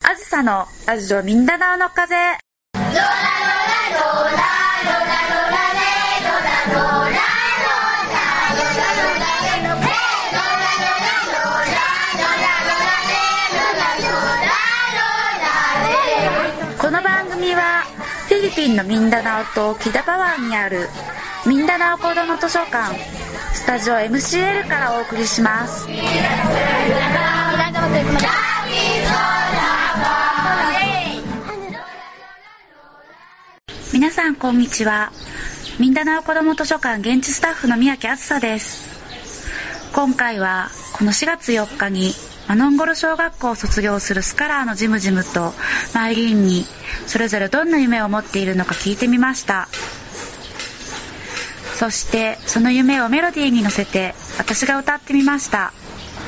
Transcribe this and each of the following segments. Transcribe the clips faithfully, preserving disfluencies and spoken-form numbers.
あずさのラジオミンダナオの風。この番組はフィリピンのミンダナオとキダパ湾にあるミンダナオ子ども図書館スタジオ エムシーエル からお送りします。皆さんこんにちは。ミンダナオ子ども図書館現地スタッフの宮城あずさです。今回はこのしがつよっかにマノンゴロ小学校を卒業するスカラーのジムジムとマイリーンにそれぞれどんな夢を持っているのか聞いてみました。そしてその夢をメロディーに乗せて私が歌ってみました。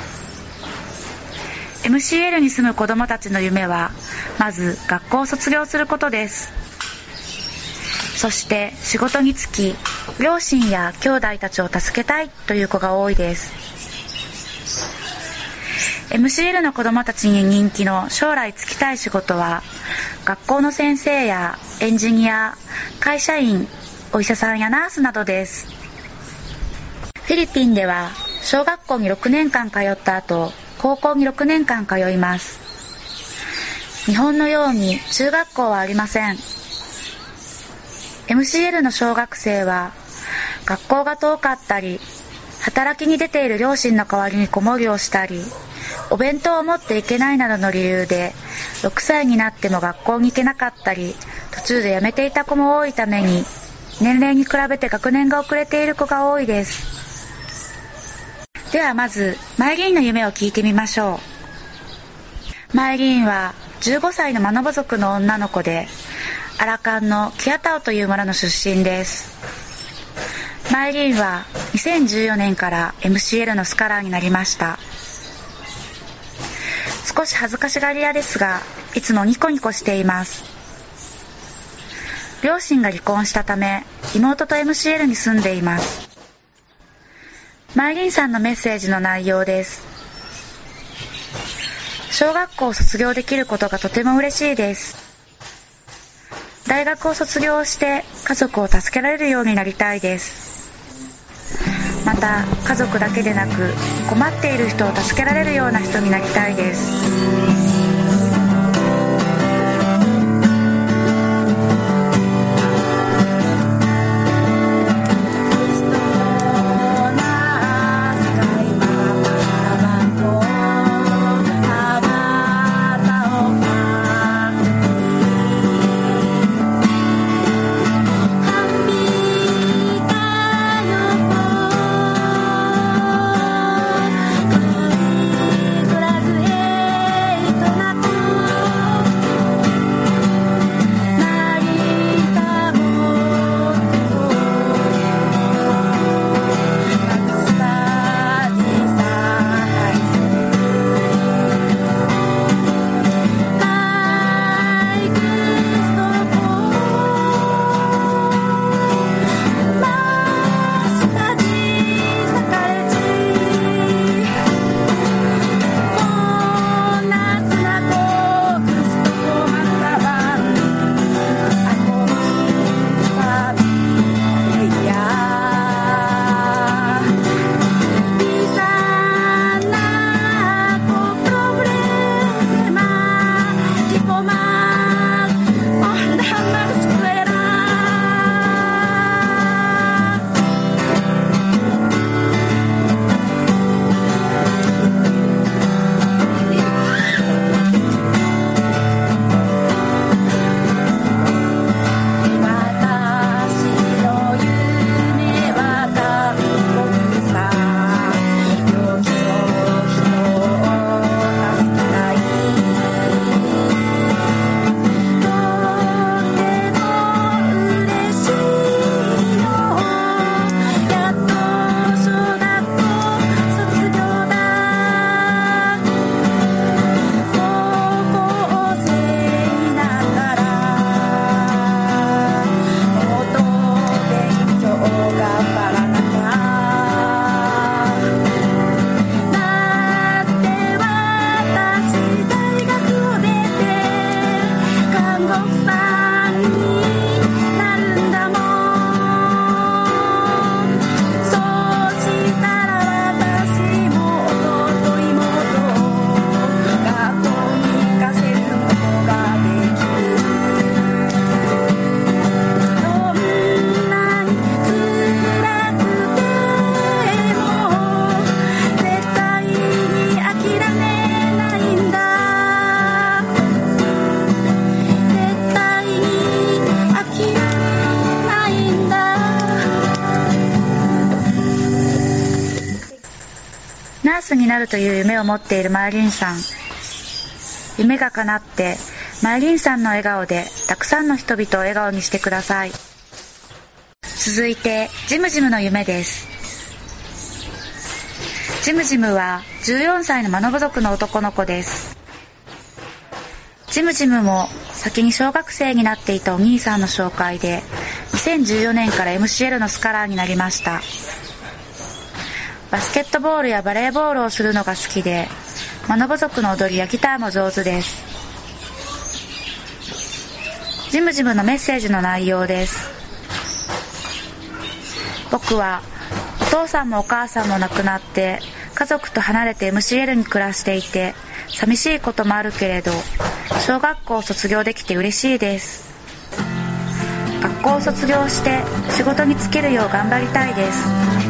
エムシーエル に住む子どもたちの夢はまず学校を卒業することです。そして仕事に就き両親や兄弟たちを助けたいという子が多いです。 エムシーエル の子どもたちに人気の将来就きたい仕事は学校の先生やエンジニア、会社員、お医者さんやナースなどです。フィリピンでは小学校にろくねんかん通った後高校にろくねんかん通います。日本のように中学校はありません。エムシーエル の小学生は学校が遠かったり働きに出ている両親の代わりに子守りをしたりお弁当を持っていけないなどの理由でろくさいになっても学校に行けなかったり途中で辞めていた子も多いために年齢に比べて学年が遅れている子が多いです。ではまずマイリーンの夢を聞いてみましょう。マイリーンはじゅうごさいのマノボ族の女の子でアラカンのキアタオという村の出身です。マイリーンはにせんじゅうよねんから エムシーエル のスカラーになりました。少し恥ずかしがり屋ですがいつもニコニコしています。両親が離婚したため妹と エムシーエル に住んでいます。マイリーンさんのメッセージの内容です。小学校を卒業できることがとても嬉しいです。大学を卒業して家族を助けられるようになりたいです。また家族だけでなく困っている人を助けられるような人になりたいです。 になるという夢を持っているマイリンさん。夢が叶ってマイリンさんの笑顔でたくさんの人々を笑顔にしてください。続いてジムジムの夢です。ジムジムはじゅうよんさいのマノ部族の男の子です。ジムジムも先に小学生になっていたお兄さんの紹介でにせんじゅうよねんから エムシーエル のスカラーになりました。バスケットボールやバレーボールをするのが好きで、マノ部族の踊りやギターも上手です。ジムジムのメッセージの内容です。僕はお父さんもお母さんも亡くなって家族と離れて エムシーエル に暮らしていて寂しいこともあるけれど、小学校を卒業できて嬉しいです。学校を卒業して仕事に就けるよう頑張りたいです。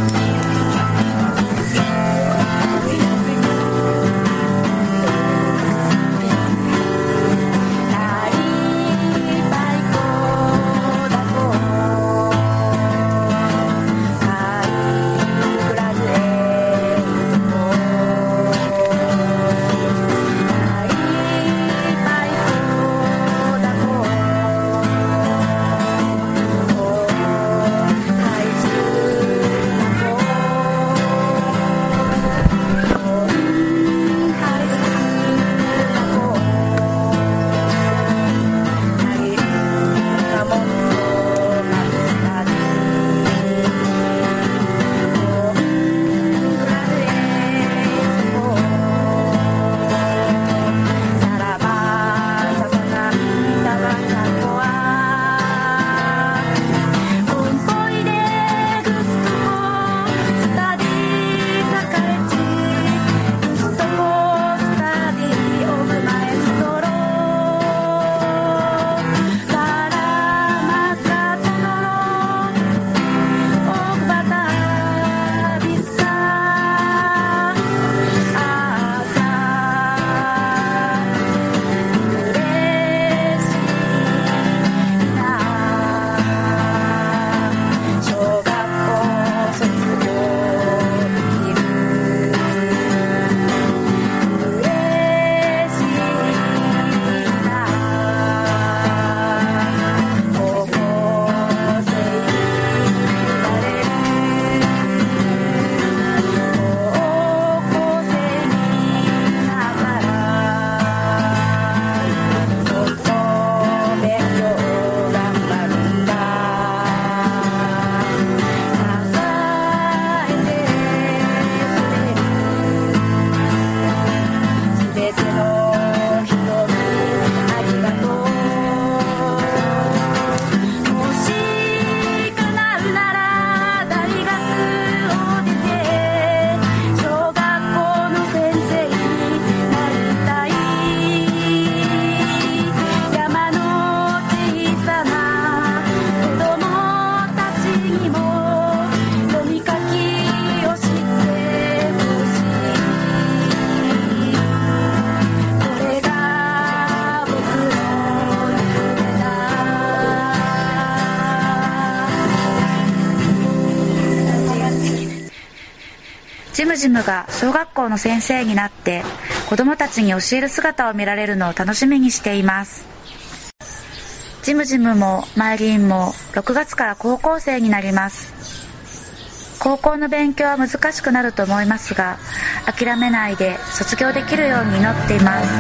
ジムジムが小学校の先生になって子供たちに教える姿を見られるのを楽しみにしています。ジムジムもマイリンもろくがつから高校生になります。高校の勉強は難しくなると思いますが、諦めないで卒業できるように祈っています。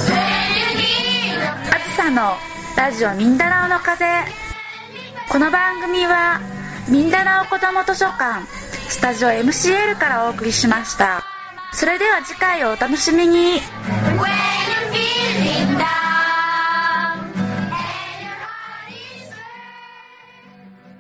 あずさのラジオミンダナオの風。この番組はミンダナオ子ども図書館スタジオ エムシーエル からお送りしました。それでは次回をお楽しみに。